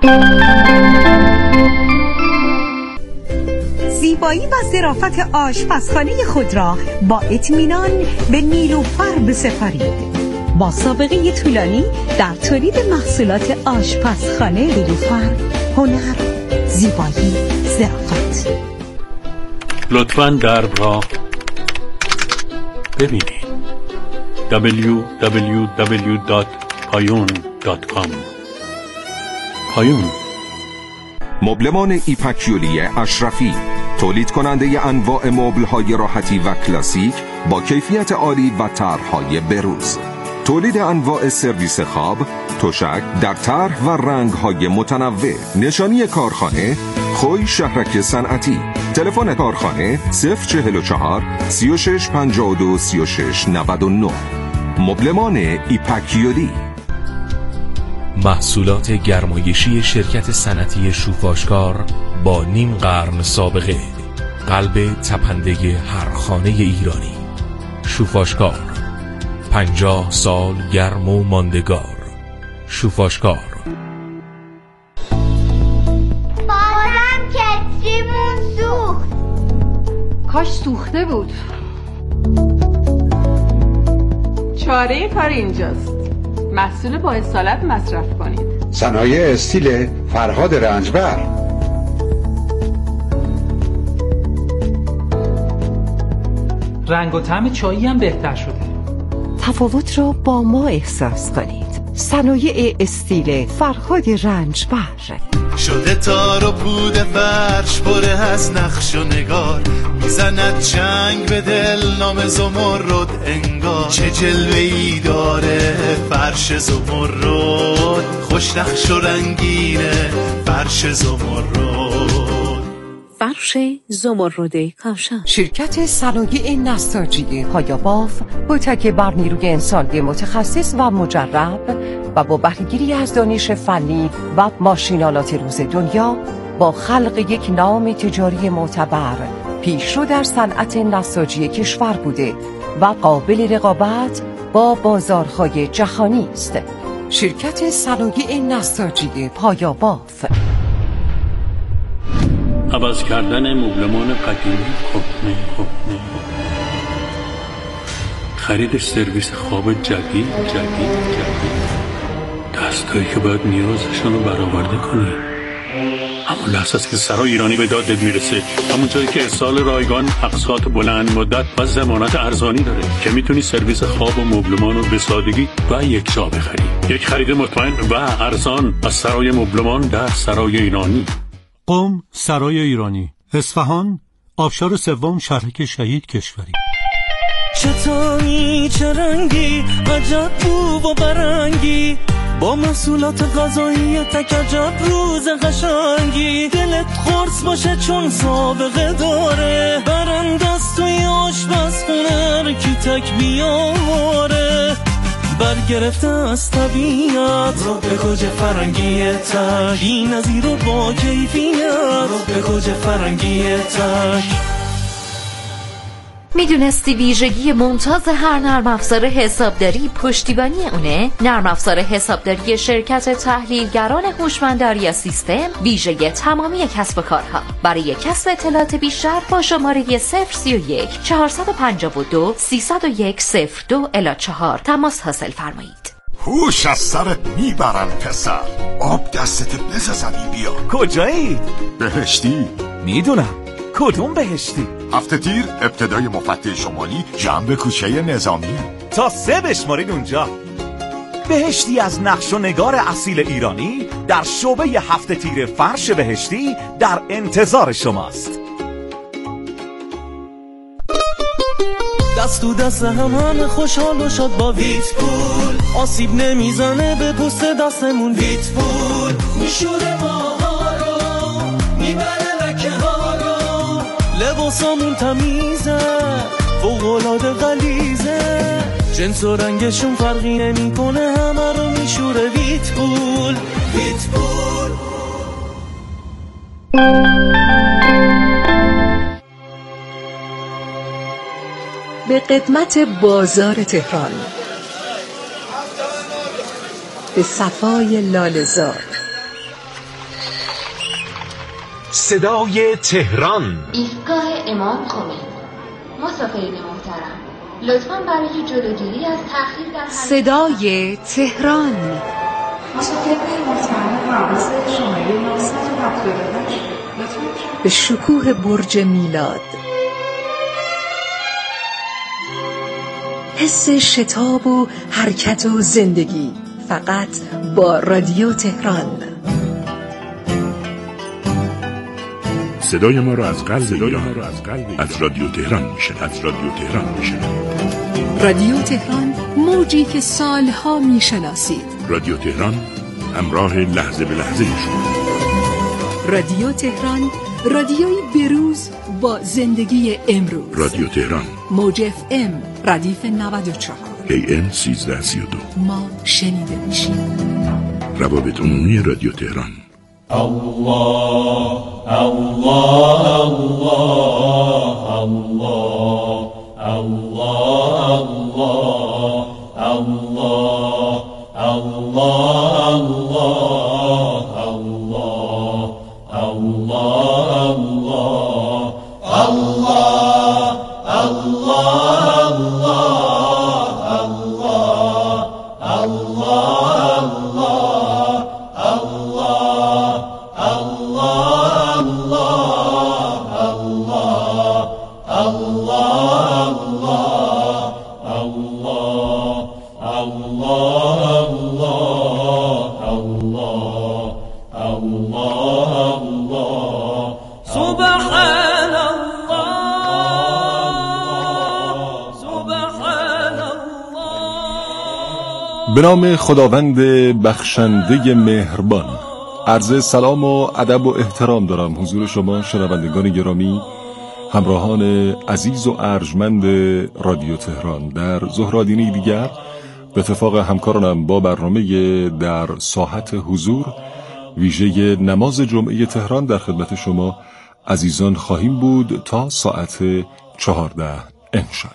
زیبایی و ظرافت آشپزخانه خود را با اطمینان به نیلوفر بسپارید. با سابقه طولانی در تولید محصولات آشپزخانه، نیلوفر، هنر، زیبایی، ظرافت. لطفاً درب را ببینید. www.payun.com. پایون. مبلمان ایپاکیولی اشرفی، تولید کننده انواع مبل‌های راحتی و کلاسیک با کیفیت عالی و طرح‌های بروز. تولید انواع سرویس خواب، تشک در طرح و رنگ‌های متنوع. نشانی کارخانه خوی شهرک صنعتی. تلفن کارخانه 044 36 52 36 99. مبلمان ایپاکیولی. محصولات گرمایشی شرکت صنعتی شوفاشکار با نیم قرن سابقه، قلب تپنده هر خانه ایرانی. شوفاشکار، 50 سال گرم و ماندگار. شوفاشکار. بازم کتریمون سوخت. کاش سوخته بود. چاره کار اینجاست. محصول با اصالت مصرف کنید. صنایع استیل فرهاد رنجبر. رنگ و طعم چایی هم بهتر شده. تفاوت را با ما احساس کنید. صنایع استیل فرهاد رنجبر. شده تار و پود فرش پره از نقش و نگار، میزند چنگ به دل نام زمرد انگار. چه جلوه‌ای داره فرش زمرد، خوش نقش و رنگینه فرش زمرد. فرش زمرد کاشان. شرکت صنایع نساجی پایاباف با تکیه بر نیروی انسانی متخصص و مجرب و با بهره‌گیری از دانش فنی و ماشینالات روز دنیا، با خلق یک نام تجاری معتبر پیشرو در صنعت نساجی کشور بوده و قابل رقابت با بازارهای جهانی است. شرکت صنایع نساجی پایاباف. عوض کردن مبلمان قدیمی کهنه. خرید سرویس خواب جدید. دستگاهی که باید نیازشون رو برآورده کنی. همون لحظه است که سرای ایرانی به دادت میرسه، همون جایی که ارسال رایگان، اقساط بلند مدت و ضمانت ارزانی داره که میتونی سرویس خواب و مبلمان رو به سادگی و یک جا بخری. یک خرید مطمئن و ارزان از سرای مبلمان در سرای ایرانی. قم، سرای ایرانی، اصفهان، آبشار سوم، شهرک شهید کشوری. چطوری چه رنگی، عجب بو و برنگی، با محصولات غذایی تک عجب روز قشنگی. دلت خورس باشه چون سابقه داره، برندست توی آشپزخونه کی تک بیاره. برگرفته از طبیعت رو به گوجه فرنگی تک، بی نظیر و با کیفیت رو به گوجه فرنگی تک. میدونستی ویژگی ممتاز هر نرم افزار حسابداری پشتیبانی اونه؟ نرم افزار حسابداری شرکت تحلیلگران هوشمند آریا سیستم ویژه تمامی کسب و کارها. برای کسب اطلاعات بیشتر با شماره 031 452 301 02-4 تماس حاصل فرمایید. هوش از سرت میبرن پسر، آب دستت بزنی بیا. کجایی؟ بهشتی. میدونم. کدوم بهشتی؟ هفته تیر ابتدای مفتح شمالی جنب کوچه نظامی. تا 3 بشمارید اونجا. بهشتی از نقش و نگار اصیل ایرانی در شعبه هفته تیر فرش بهشتی در انتظار شماست. دست تو دست همه خوشحال و شاد با ویت پول، آسیب نمیزنه به پوست دستمون. ویت پول میشوره ماها رو، میبره لکه ها رو، لباسامون تمیزه فوق‌العاده غلیظه، جنس و رنگشون فرقی نمیکنه، همه رو میشوره. ویت پول. ویت پول. به قدمت بازار تهران، به صفای لاله‌زار، صدای تهران. ایستگاه امام خمینی. مسافرین محترم، لطفاً برای جلوگیری از تأخیر در صدای تهران. مسافرین محترم، پرواز شماره 978 به شکوه برج میلاد. حس شتاب و حرکت و زندگی فقط با رادیو تهران. صدای ما را از قلب ایران از رادیو تهران میشنوید. رادیو تهران، موجی که سالها میشناسید. رادیو تهران، همراه لحظه به لحظه شما. رادیو تهران، رادیوی بروز با زندگی امروز. رادیو تهران، موج FM ردیف 94 AM 1332. ما شنیده میشیم. روابط عمومی رادیو تهران. الله الله الله الله الله الله الله به نام خداوند بخشنده مهربان. عرض سلام و ادب و احترام دارم حضور شما شنوندگان گرامی، همراهان عزیز و ارجمند رادیو تهران. در ظهرادینی دیگر به اتفاق همکارانم با برنامه در ساحت حضور ویژه نماز جمعه تهران در خدمت شما عزیزان خواهیم بود تا ساعت 14 انشالله.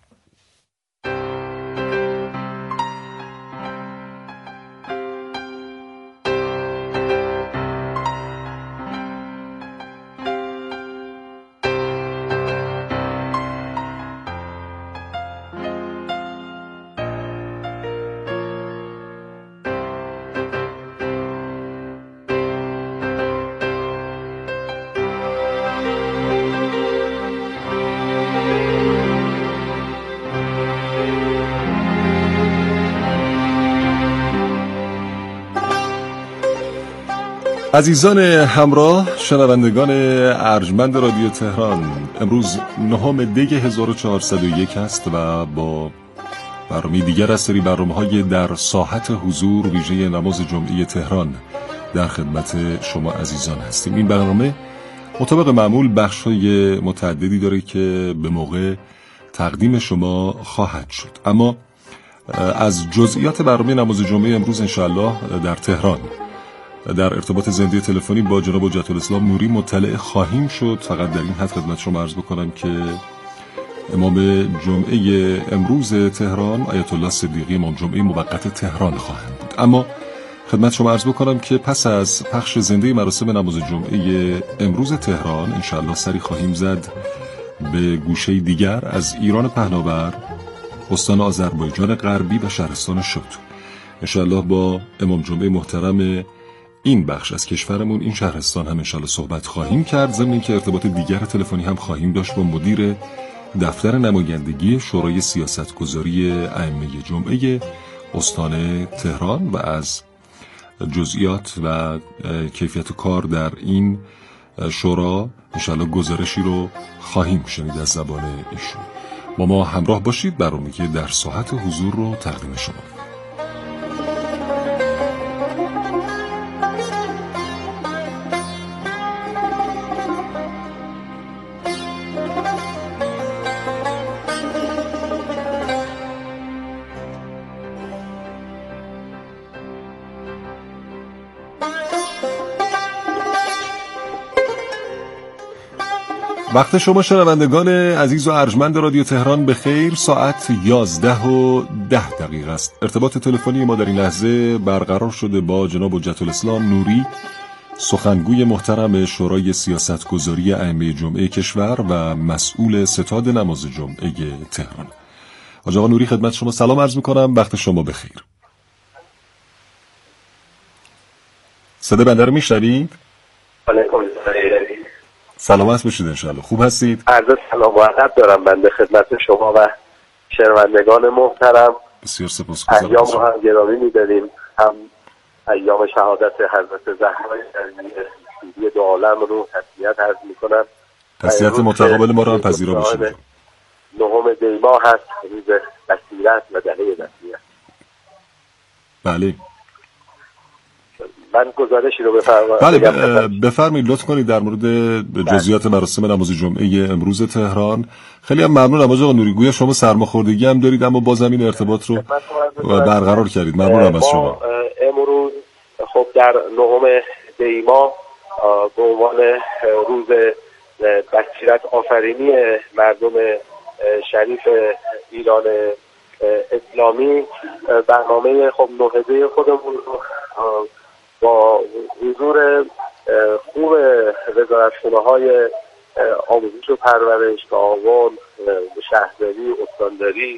عزیزان همراه، شنوندگان ارجمند رادیو تهران، امروز 9 دی 1401 است و با برنامه دیگر از سری برنامه‌های در ساحت حضور ویژه نماز جمعه تهران در خدمت شما عزیزان هستیم. این برنامه مطابق معمول بخش‌های متعددی داره که به موقع تقدیم شما خواهد شد، اما از جزئیات برنامه نماز جمعه امروز انشالله در تهران در ارتباط زنده تلفنی با جناب حجت الاسلام نوری مطلع خواهیم شد. فقط در این حد خدمت شما عرض بکنم که امام جمعه امروز تهران آیت الله صدیقی امام جمعه موقت تهران خواهند بود. اما خدمت شما عرض بکنم که پس از پخش زنده مراسم نماز جمعه امروز تهران انشالله سری خواهیم زد به گوشه دیگر از ایران پهناور، استان آذربایجان غربی و شهرستان شوتو. انشالله با امام جمعه محترم این بخش از کشورمون، این شهرستان هم انشالله صحبت خواهیم کرد، ضمن اینکه ارتباط دیگر تلفنی هم خواهیم داشت با مدیر دفتر نمایندگی شورای سیاستگذاری ائمه جمعه استان تهران و از جزئیات و کیفیت کار در این شورا انشالله گزارشی رو خواهیم شنید از زبان ایشون. با ما همراه باشید، برنامه‌ای که در ساحت حضور رو تقدیم شما. وقت شما شنوندگان عزیز و ارجمند رادیو تهران به خیر. ساعت 11:10 است. ارتباط تلفنی ما در این لحظه برقرار شده با جناب حجت الاسلام نوری سخنگوی محترم شورای سیاستگذاری ائمه جمعه کشور و مسئول ستاد نماز جمعه تهران. حاج آقا نوری خدمت شما سلام عرض می‌کنم، وقت شما بخیر. صدا بنده رو میشنوید؟ علیکم سلامت باشید انشالله. خوب هستید؟ عرض سلام و ادب دارم بنده خدمت شما و شنوندگان محترم. بسیار سپاسگزارم. ایام رو هم گرامی می‌داریم، هم ایام شهادت حضرت زهرا سیدی دو عالم رو تسلیت عرض می‌کنم. تسلیت متقابل ما رو هم پذیرا باشید. 9 دی ماه هست، روز بصیرت و دهه بصیرت. بله. من گزارشی رو بفرمایید. بله بفرمایید لطف کنید در مورد جزئیات مراسم نماز جمعه امروز تهران. خیلی هم ممنونم آقا نوری. گویا شما سرماخوردگی هم دارید اما بازم این ارتباط رو برقرار کردید. ممنونم از شما. امروز خب در 9 دی ماه به عنوان روز بصیرت آفرینی مردم شریف ایران اسلامی برنامه خب 9 دی خودمون رو با حضور خوب وزارتخونه‌های آموزش و پرورش، تعاون، شهرداری، استانداری،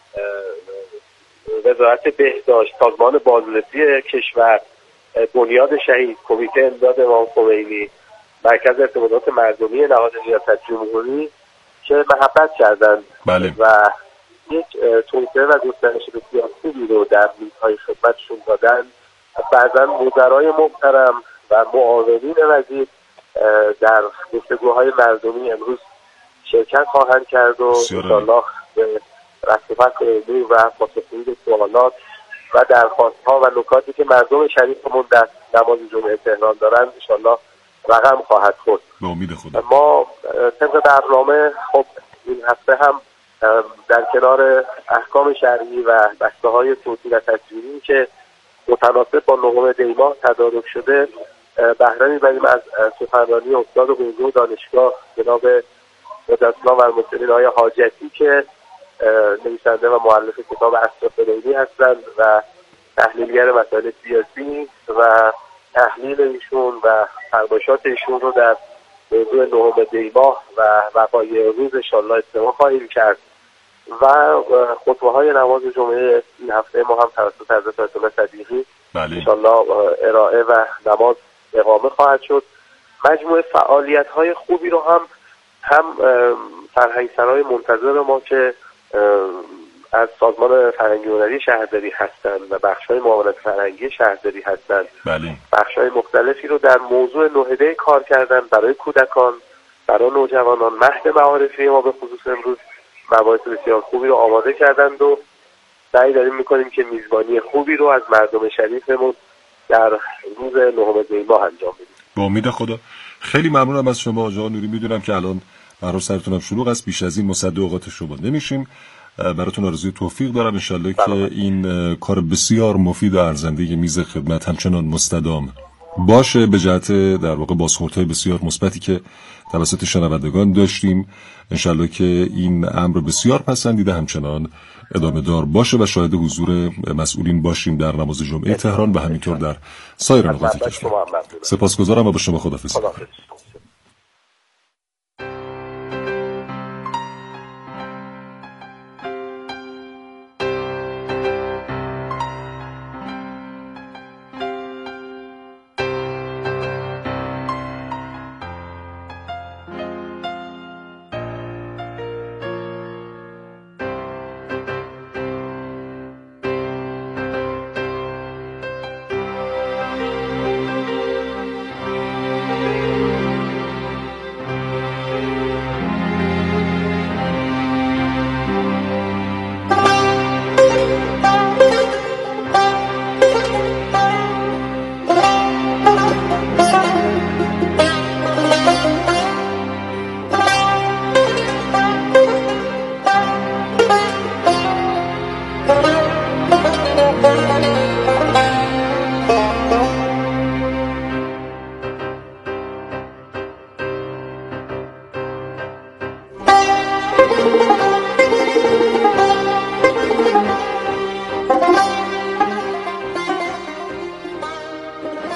وزارت بهداشت، سازمان بازرسی کشور، بنیاد شهید، کمیته امداد امام خمینی، مرکز ارتباطات مردمی نهاد ریاست جمهوری که محبت کردند و یک توسعه و گسترش بسیار خوبی رو در میزهای خدمتشون دادن. بعضا وزرای محترم و معاونین وزیر در گفتگوهای مردمی امروز شرکت خواهند کرد و انشاءالله به رفت و فصل علمی و پاسخگویی به سوالات و درخواست‌ها و نکاتی که مردم شریفمون در نماز جمعه تهران دارند انشاءالله رقم خواهد خورد. به امید خدا. ما طبق برنامه خب این هفته هم در کنار احکام شرعی و بسته‌های صوتی و تصویری که متناسب با 9 دی ماه تدارک شده بهره می‌بریم از سخنرانی استاد حوزه دانشگاه جناب قدس‌الله و المسلمین آقای حاجتی که نویسنده و مؤلف کتاب اسرار لیلی هستند و تحلیلگر مسائل سیاسی و تحلیل ایشون و فرمایشات ایشون رو در موضوع 9 دی ماه و وقایع روز انشاءالله استماع خواهیم کرد و خطبه‌های نماز جمعه این هفته ما هم توسط حضرت آیت الله صدیقی انشاءالله ارائه و نماز اقامه خواهد شد. مجموعه فعالیت‌های خوبی رو هم فرهنگسرای منتظر ما که از سازمان فرهنگی هنری شهرداری هستند و بخش‌های معاونت فرهنگی شهرداری هستند، بخش‌های مختلفی رو در موضوع 9 دی کار کردن برای کودکان، برای نوجوانان. مهد معارفی ما به خصوص امروز مباحث بسیار خوبی رو آماده کردند و سعی داریم میکنیم که میزبانی خوبی رو از مردم شریفمون در روز 9 دی ماه انجام بدیم. با امید خدا. خیلی ممنونم از شما آقا نوری. میدونم که الان برای سرتونم شلوغ است، بیش از این مصد اوقات شما نمیشیم. براتون آرزوی توفیق دارم انشالله که این کار بسیار مفید و ارزنده میز خدمت همچنان مستدام باشه به جهت در واقع بازخوردهای بسیار مثبتی که توسط شنوندگان داشتیم. انشالله که این امر بسیار پسندیده همچنان ادامه دار باشه و شاهد حضور مسئولین باشیم در نماز جمعه تهران و همینطور در سایر نقاط کشور. سپاسگزارم و با شما خداحافظی.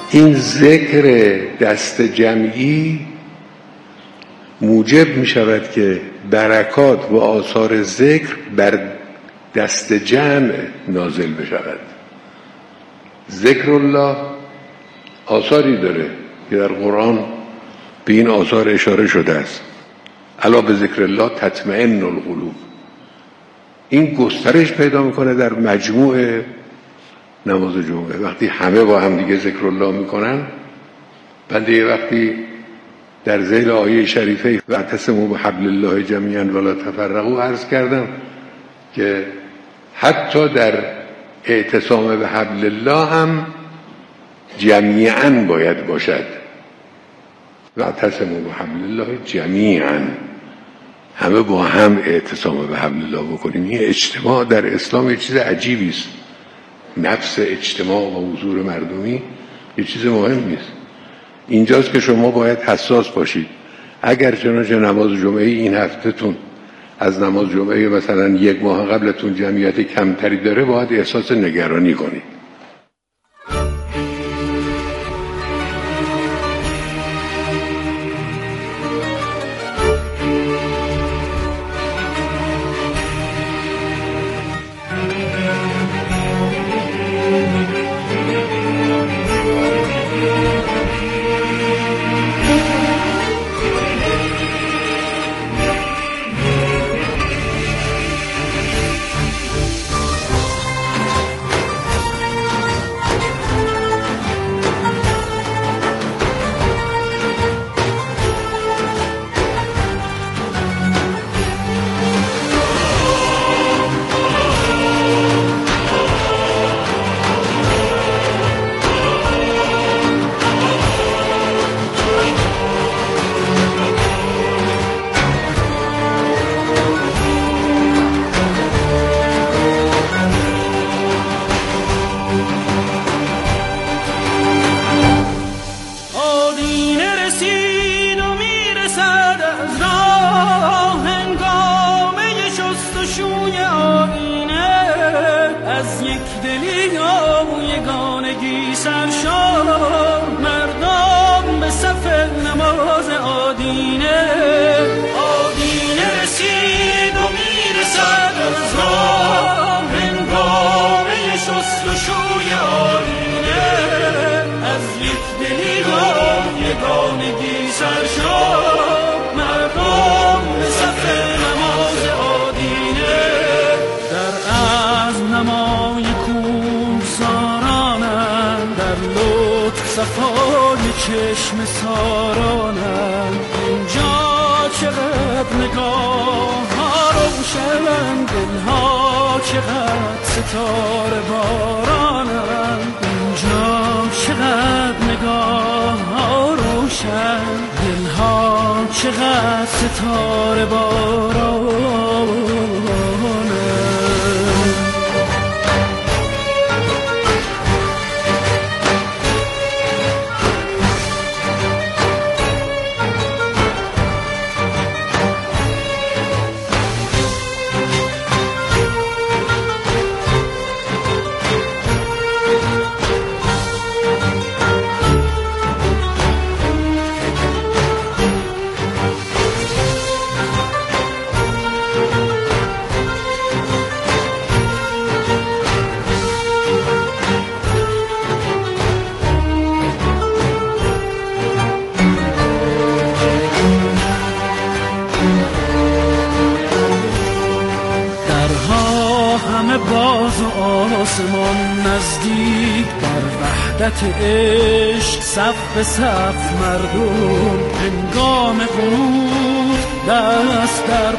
این ذکر دست جمعی موجب می شود که برکات و آثار ذکر بر دست جمع نازل بشود. ذکر الله آثاری داره که در قرآن به این آثار اشاره شده است. الا به ذکر الله تطمئن القلوب. این گسترش پیدا میکنه در مجموع نماز جمعه. وقتی همه با هم دیگه ذکر الله میکنن، بنده یه وقتی در ذیل آیه شریفه واعتصموا بحبل الله جمیعا ولا تفرقوا عرض کردم که حتی در اعتصام به حبل الله هم جمیعا باید باشد. واعتصموا بحبل الله جمیعا، همه با هم اعتصام به حبل الله بکنیم. این اجتماع در اسلام یه چیز عجیبی است. نفس اجتماع و حضور مردمی یه چیز مهمی است. اینجاست که شما باید حساس باشید. اگر چنانچه نماز جمعه این هفتهتون از نماز جمعه مثلا 1 ماه قبلتون جمعیت کمتری داره، باید احساس نگرانی کنید. چشم سارانم اینجا چقدر نگاه ها روشن، دلها چقدر ستاره بارانم اینجا چقدر نگاه ها روشن، دلها چقدر ستاره بارانم. آسمان نزدیک در وحدت عشق، صف به صف مردم هنگام غروب دست در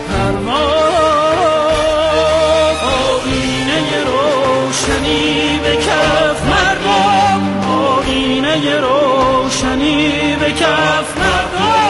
پرواز، آینه روشنی به کف مردم، آینه روشنی به کف مردم.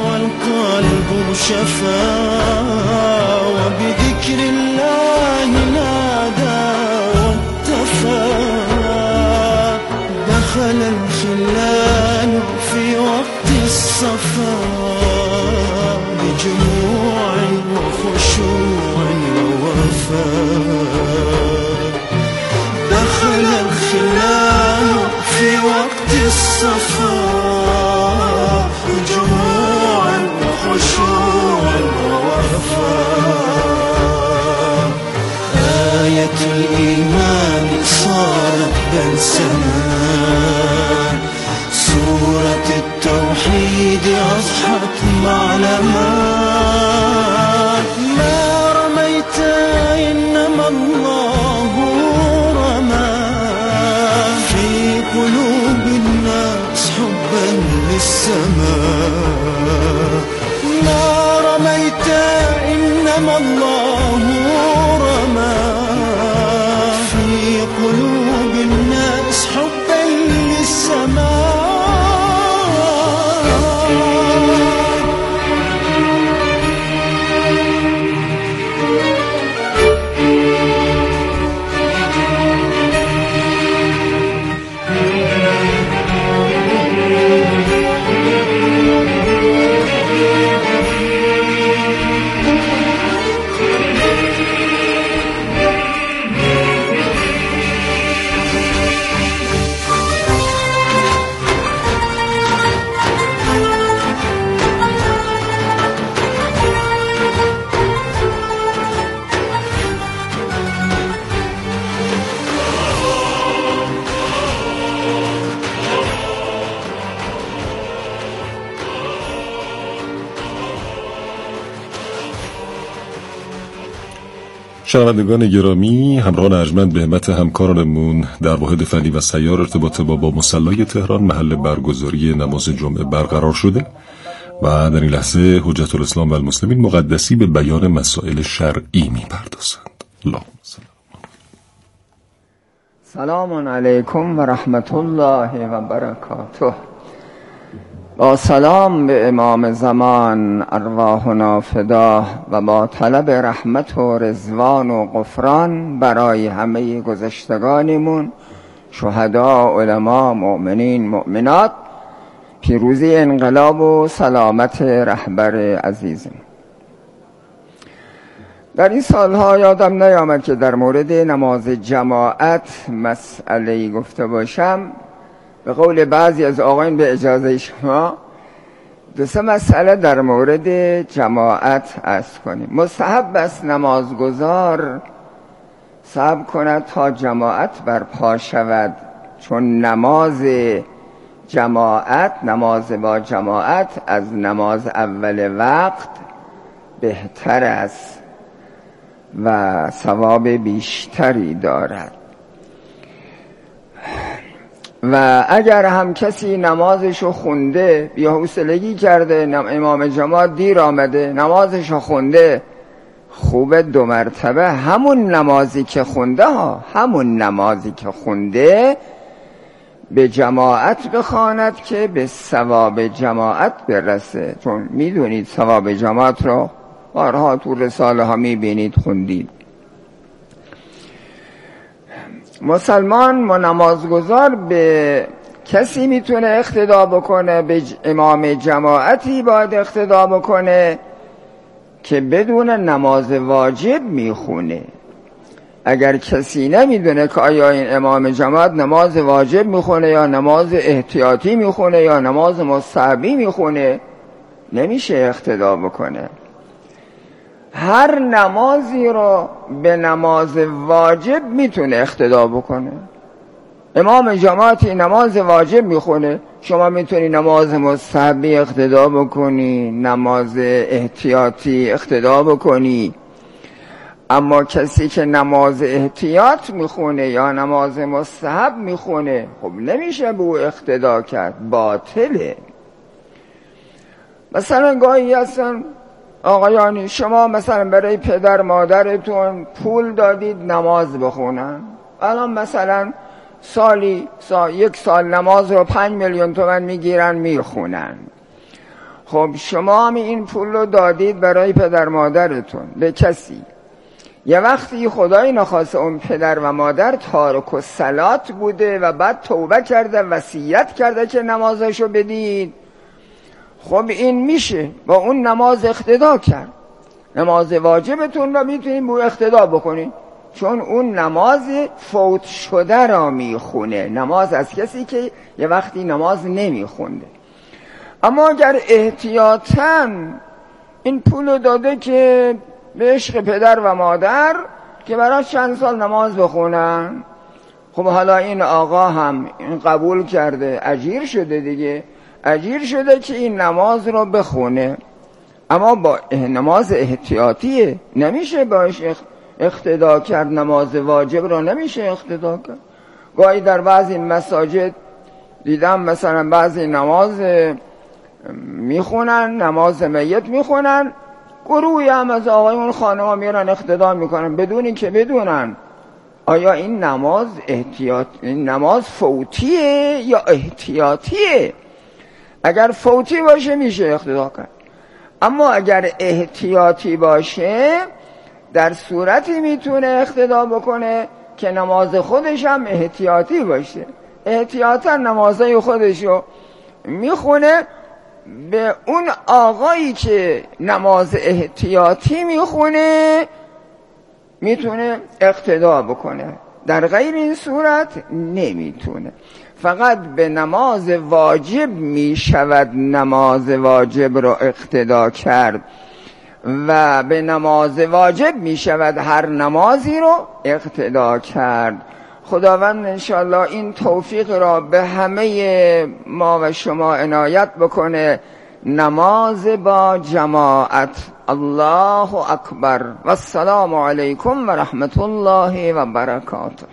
والقلب شفا وبذكر الله نادى واتفى دخل الخلان في وقت الصفا بجموع وخشوع ووفاء دخل الخلان في وقت الصفا بجموع وخشوع ووفاء آية الإيمان صارت بلسما سورة التوحيد أصبحت معلما ما رميت إنما الله رمى في قلوب الناس حبا للسماء ما رميت إنما الله رمى في قلوب الناس حبا للسماء شنوندگان گرامی، همراهان ارجمند به همت همکارانمون در واحد فنی و سیار ارتباط با مصلی تهران محل برگزاری نماز جمعه برقرار شده و در این لحظه حجت الاسلام و المسلمین مقدسی به بیان مسائل شرعی می‌پردازند. اللهم صل. سلام علیکم و رحمت الله و برکاته. با سلام به امام زمان ارواحنا فدا و با طلب رحمت و رضوان و غفران برای همه گذشتگانمون، شهدا، علما، مؤمنین، مؤمنات، پیروزی انقلاب و سلامت رهبر عزیزم. در این سالها یادم نیامد که در مورد نماز جماعت مسئله‌ای گفته باشم. به قول بعضی از آقایان به اجازه شما 2-3 مسئله در مورد جماعت عرض کنیم. مستحب است نمازگزار صبر کند تا جماعت برپا شود، چون نماز جماعت، نماز با جماعت از نماز اول وقت بهتر است و ثواب بیشتری دارد. و اگر هم کسی نمازشو خونده، بی‌حوصلگی کرده، امام جماعت دیر آمده، نمازشو خونده، خوبه 2 مرتبه همون نمازی که خونده به جماعت بخواند که به ثواب جماعت برسه. چون میدونید ثواب جماعت رو بارها تو رساله ها میبینید، خوندید. مسلمان و نمازگزار به کسی میتونه اقتدا بکنه، به امام جماعتی باید اقتدا بکنه که بدون نماز واجب میخونه. اگر کسی نمیدونه که آیا این امام جماعت نماز واجب میخونه یا نماز احتیاطی میخونه یا نماز مستحبی میخونه، نمیشه اقتدا بکنه. هر نمازی رو به نماز واجب میتونه اقتدا بکنه. امام جماعتی نماز واجب میخونه، شما میتونی نماز مستحبی اقتدا بکنی، نماز احتیاطی اقتدا بکنی. اما کسی که نماز احتیاط میخونه یا نماز مستحب میخونه، خب نمیشه به او اقتدا کرد، باطله. مثلا گاهی هستن آقایانی، شما مثلا برای پدر مادرتون پول دادید نماز بخونن، الان مثلا یک سال نماز رو 5 میلیون تومان میگیرن میخونن. خب شما هم این پول رو دادید برای پدر مادرتون به کسی، یه وقتی خدای نخواسته اون پدر و مادر تارک الصلات بوده و بعد توبه کرده، وصیت کرده که نمازشو بدید، خب این میشه با اون نماز اقتدا کرد. نماز واجبتون رو میتونید با اقتدا بکنید، چون اون نماز فوت شده را میخونه، نماز از کسی که یه وقتی نماز نمیخونده. اما اگر احتیاطاً این پول داده که به عشق پدر و مادر که برای چند سال نماز بخونن، خب حالا این آقا هم این قبول کرده، اجیر شده دیگه، اجیر شده که این نماز رو بخونه، اما با نماز احتیاطیه، نمیشه باش اقتدا کرد، نماز واجب رو نمیشه اقتدا کرد. گاهی در بعضی مساجد دیدم مثلا بعضی نماز میخونن، نماز میت میخونن، گروهی هم از آقایون خانم ها میرن اقتدا میکنن بدون این که بدونن آیا این نماز فوتیه یا احتیاطیه. اگر فوتی باشه میشه اقتدا کرد، اما اگر احتیاطی باشه در صورتی میتونه اقتدا بکنه که نماز خودش هم احتیاطی باشه، احتیاطا نمازهای خودشو میخونه، به اون آقایی که نماز احتیاطی میخونه میتونه اقتدا بکنه، در غیر این صورت نمیتونه. فقط به نماز واجب میشود نماز واجب رو اقتدا کرد و به نماز واجب میشود هر نمازی رو اقتدا کرد. خداوند انشاءالله این توفیق را به همه ما و شما عنایت بکنه. نماز با جماعت. الله اکبر و السلام علیکم و رحمت الله و برکاته.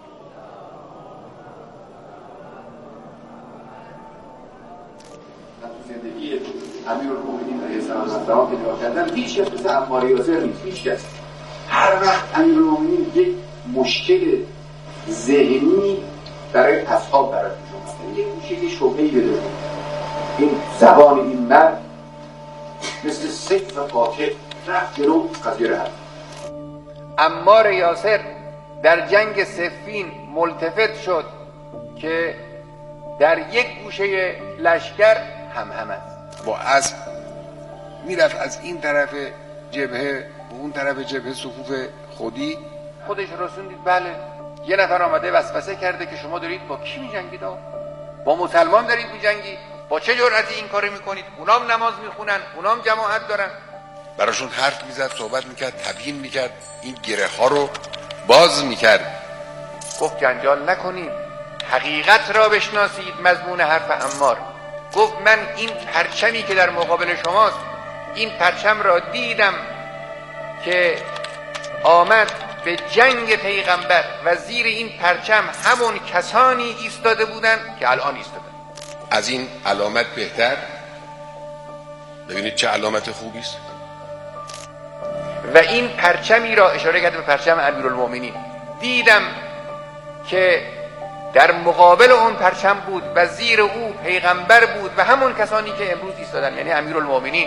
زندگی امیرالمومنین علیه السلام ادعا کردن هیچ کس مثل عمار یاسر نیست، هیچ کس. هر وقت امیرالمومنین یک مشکل ذهنی برای اصحاب برای پیش اومد، یک شبهه‌ای بده، این زبان این مرد مثل سیف و قاطع رفت جلو قضیه رو حل. عمار یاسر در جنگ صفین ملتفت شد که در یک گوشه لشکر هم است، با اسب میرفت از این طرف جبهه و اون طرف جبهه صفوف خودی. خودش رسوندید بله، یه نفر آمده وسوسه کرده که شما دارید با کی می‌جنگید؟ با مسلمان دارید می‌جنگید؟ با چه جرأتی این کارو می‌کنید؟ اونام نماز می‌خونن، اونام جماعت دارن. براشون حرف می‌زد، صحبت می‌کرد، تبیین می‌کرد، این گره‌ها رو باز می‌کرد. گفت جنجال نکنید، حقیقت را بشناسید. مضمون حرف عمار گفت من این پرچمی که در مقابل شماست، این پرچم را دیدم که آمد به جنگ پیغمبر و زیر این پرچم همون کسانی ایستاده بودن که الان ایستادن. از این علامت بهتر؟ ببینید چه علامت خوبی است. و این پرچمی را اشاره کرده به پرچم امیرالمومنین، دیدم که در مقابل اون پرچم بود و زیر او پیغمبر بود و همون کسانی که امروز ایستادن، یعنی امیرالمومنین.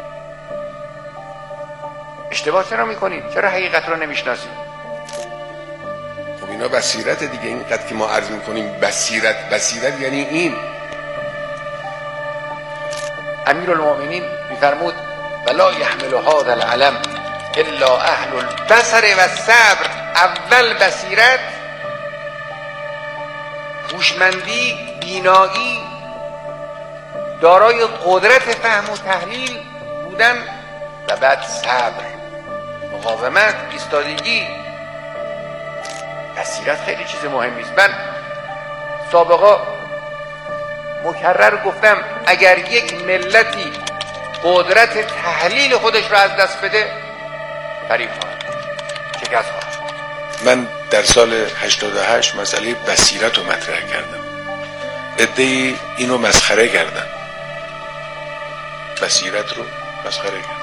اشتباه چرا میکنید؟ چرا حقیقت را نمیشناسید؟ خب اینا بصیرت دیگه، اینقدر که ما عرض میکنیم بصیرت یعنی این. امیرالمومنین میفرمود ولا یحمل هذا العلم الا اهل البصر و الصبر. اول بصیرت، هوشمندی، بینایی، دارای قدرت فهم و تحلیل بودن و بعد صبر، مقاومت، ایستادگی. بصیرت خیلی چیز مهمی است. من سابقا مکرر گفتم اگر یک ملتی قدرت تحلیل خودش را از دست بده فریب خواهد، شکست خواهد. من در سال 88 مسئله بصیرت رو مطرح کردم، عده‌ای اینو مسخره کردن، بصیرت رو مسخره کردن.